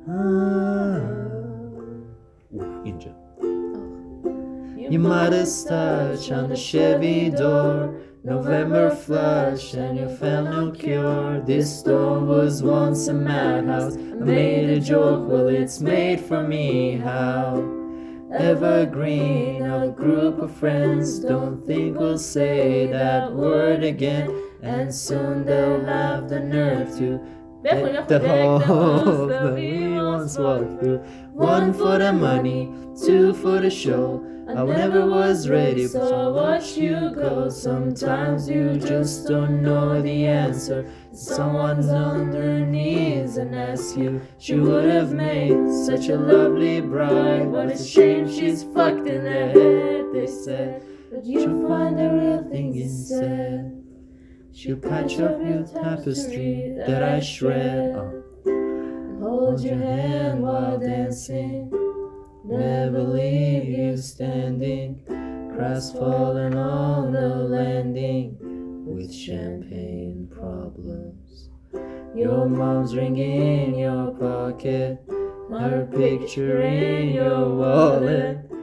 İnce. You modest touch on the Chevy door, November flush and you found no cure. This storm was once a madhouse. I made a joke, well it's made for me. How evergreen of a group of friends, don't think we'll say that word again. And soon they'll have the nerve to deck the halls that we once walked through. One for the money, two for the show. I never was ready, so I watched you go. Sometimes you just don't know the answer. Someone's on their knees and asks you. She would have made such a lovely bride. What a shame she's fucked in the head, they said. But you'll find the real thing instead. She'll patch up your tapestry that I shred. Hold your hand while dancing. Never leave you standing, crestfallen on the landing, with champagne problems. Your mom's ring in your pocket, her picture in your wallet.